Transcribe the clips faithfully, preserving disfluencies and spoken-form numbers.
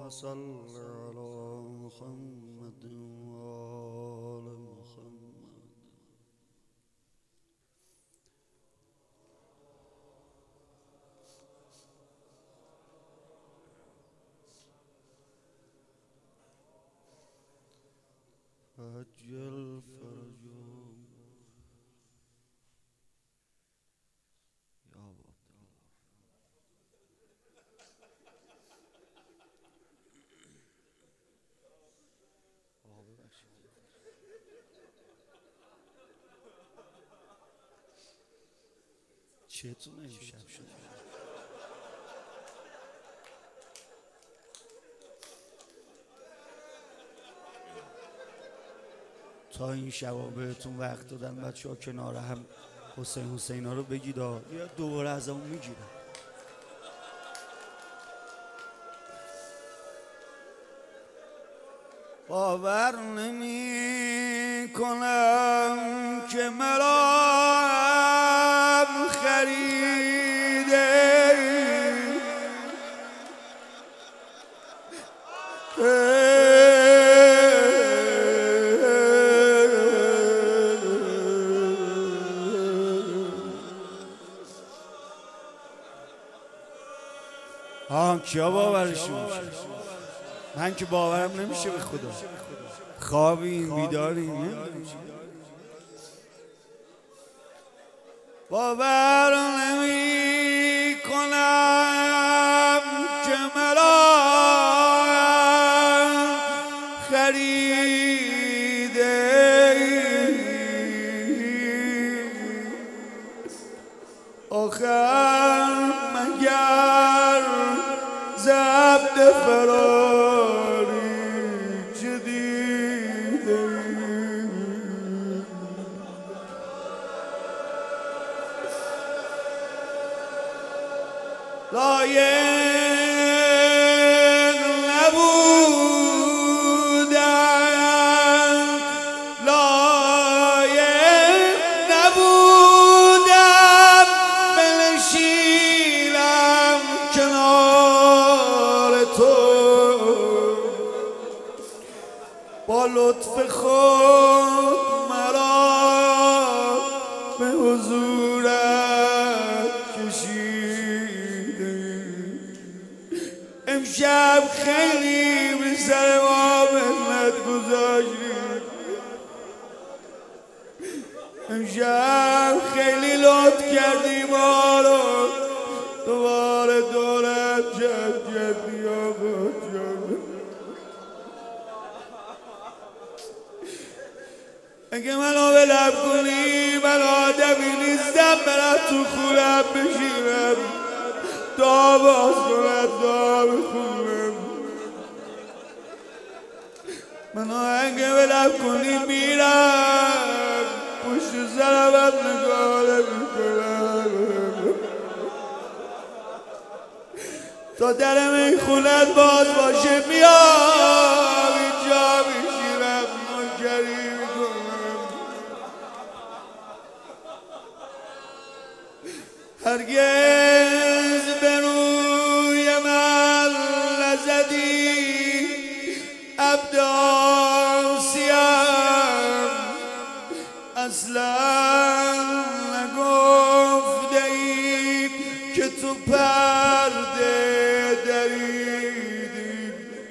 صل على محمد وآل محمد. عجل فرجهم یا چطور امشب شد؟ تا این شبا بهتون وقت دادن بچه ها کنار هم حسین حسین ها رو بگید یا دوباره از اون میگیرن. باور نمی کنم که مرام خریده آه کیا باورشون میشه؟ من که باورم نمیشه به خدا. خوابیم بیداریم نمیدونم. باور نمی کنم که مرا خریده آخر مگر ضبط فراری چه دیده لایق نبودم لایق نبودم بنشینم کنار تو با لطف خود مرا به حضورت کشیده امشب خیلی به سر ما محنت گذاشتی امشب خیلی لطف کردی ما رو دوباره دورت جد جدی آقا جان اگه منو به لب کنی من آدمی نیستم برم تو خونم بشینم دا باز کنم دا بخونم منو اگه به لب کنی میرم پشت سرم هم نگاه نمیکنم تا در میخونت باز باشه میام اینجا میشینم منکری میکنم هرگز به روی من نزدی عبدالسیم اصلا نگفته ای که تو پرده دریدی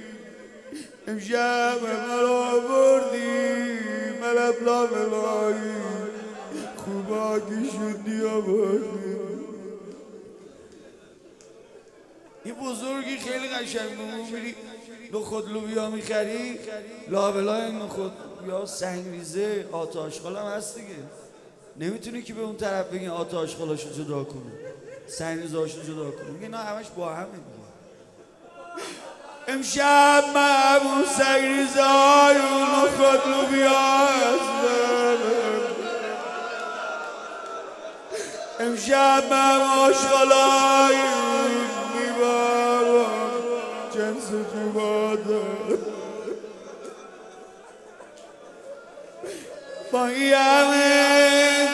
امشب مرا بردی ملب لا ملایی خوباکی شدی آبادی این بزرگی خیلی قشنگ بود میری نخود لوبیا میخری لابلای نخود یا سنگریزه آتاشخال هم هست دیگه نمیتونی که به اون طرف بگین آتاشخالاشو جدا کنه سنگریزهاشو جدا کنه میگه نه همش با همه دیگه امشب من اون سنگریزه های اون نخود لوبیا هستم امشب من آشغالای میبارم جنس جواده با این همه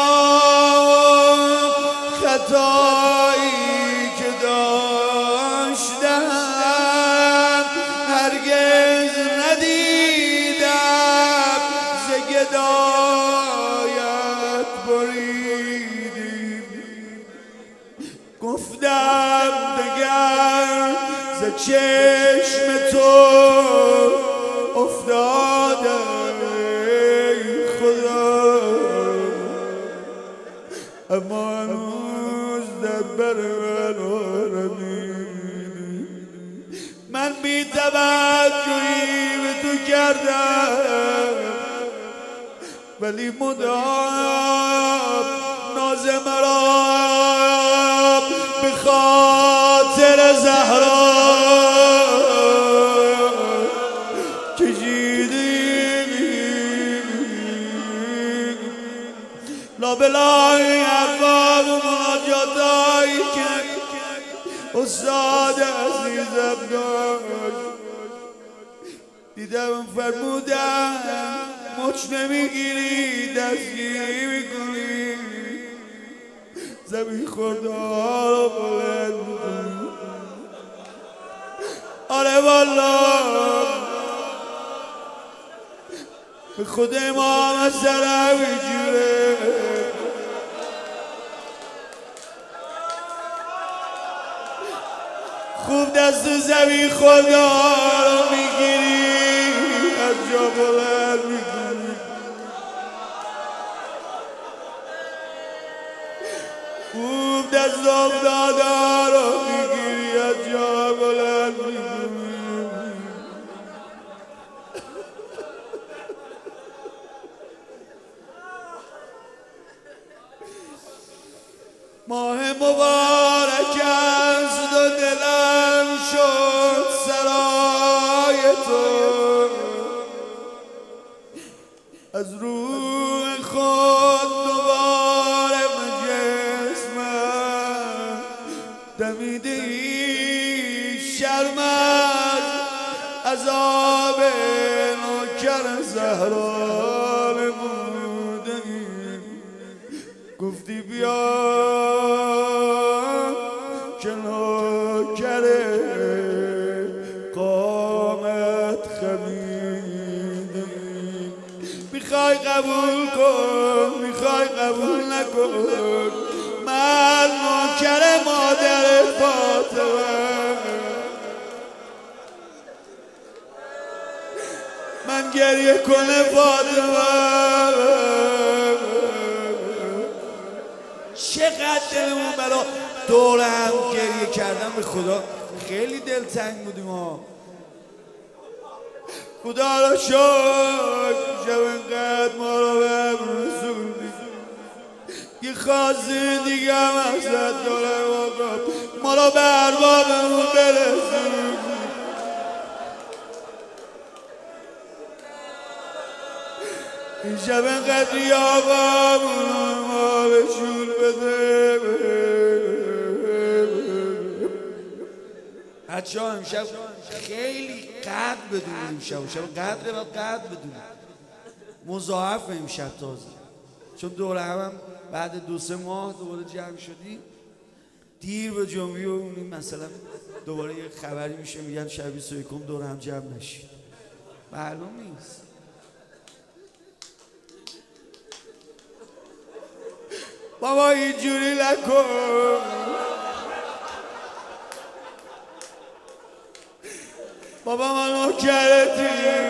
گناه خطایی که داشتم چشم تو افتاده خدا، اما هنوز در بر من آرمیدی. من بی توجهی به تو کردم ولی مدام ناز مرا به خاطر زهرا لابلای حرفان و مناجاتایی که استاد عزیزم داشت دیدم فرمودم مچ نمیگیری دستگیری میکنی، زمین خورده ها رو بلند میکنی. آره والله به خود امام از سرم اینجوره. خوب دست زمین خورده ها رو میگیری از جا بلند میکنی. خوب دست افتاده ها رو میگیری از جا بلند میکنی. ماه مبارک است و دلم شد سرای تو، از روح خود دوباره به جسمم دمیده ای. شرم از عذاب نوکر زهرا نموده ای. گفتی بیا که نوکر قامت خمیده، میخوای قبول کن میخوای قبول نکن، من نوکر مادرت فاطمه. من گریه کنه فاطمه، چقدر دلمون برا دور هم گریه کردن به خدا خیلی دلتنگ بودیم ها. خدا را شکر شب اینقدر ما را به هم رسوندی. یه خاصی دیگه هم ازت دارم آقا، ما را به اربابمون برسوندی. این شب اینقدری آقا ما بهشون بده. بچه ها امشب خیلی قدر بدونیم، امشب امشب قدره باید قدر بدونیم، مضاعف امشب تازه، چون دوره هم بعد دو سه ماه دوباره جمع شدیم. دیر به جمعی و مثلا دوباره یه خبری میشه میگن شب بیست و یکم دوره هم جمع نشید، معلوم نیست. بابا اینجوری نکن، بابا ما نوکرتیم،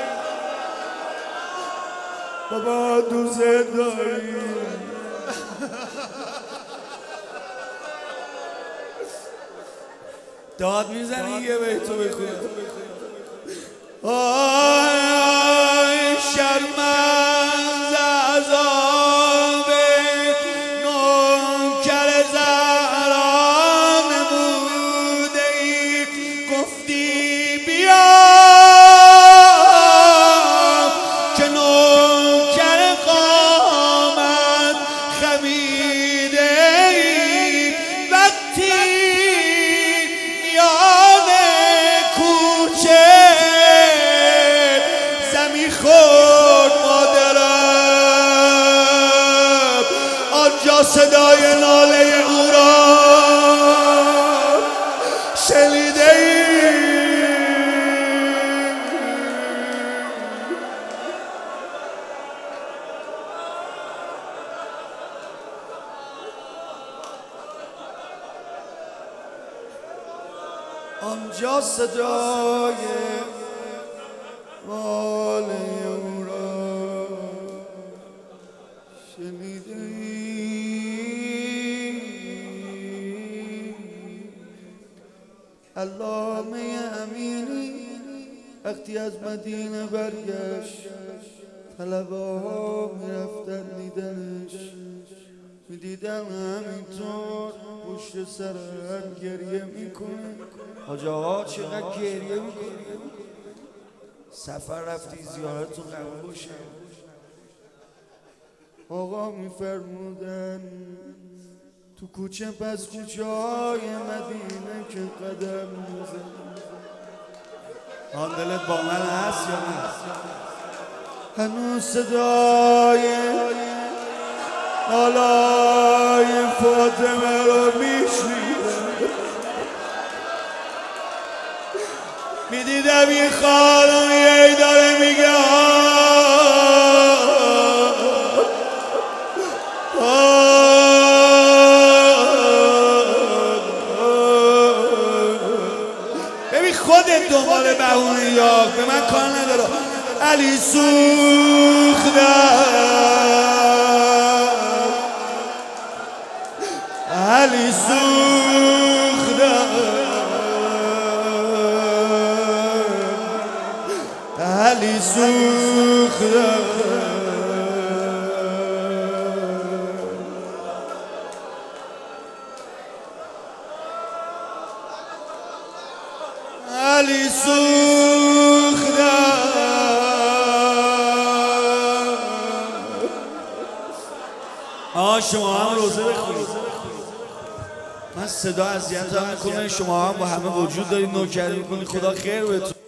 بابا دوست داریم. داد میزنی یه بیتو بخون. آی آی شرم از عذاب نوکر زهرا نموده ای. گفتی بیا که نوکر قامت خمیده ای. وقتی میان کوچه زمین خورد مادرم، آنجا صدای ناله او را شنیده ای. کجا صدای واله او را شنیده ای؟ علامه امینی وقتی از مدینه برگشت طلبه ها میرفتن دیدنش، میدیدن همینطور پشت سرم گریه میکنه. حاج آقا چقدر گریه میکنه؟ سفر رفتی زیارتتون قبول باشه. آقا میفرمودن تو کوچه پس کوچه های مدینه که قدم میزن، آن دلت با من هست یا نه؟ هنوز صدای نالای فاطمه رو میشنیدم. میدیدم این خانم یه داره میگه ببین خودت دنبال بهونه یا به من کار نداره. علی سوختم، علی سوختم، علی سوختم، علی سوختم. آه شما هم روزه بخونید. من صدا اذیتم میکنه، شما هم با همه وجود دارید نوکری میکنید. خدا خیر بهتون.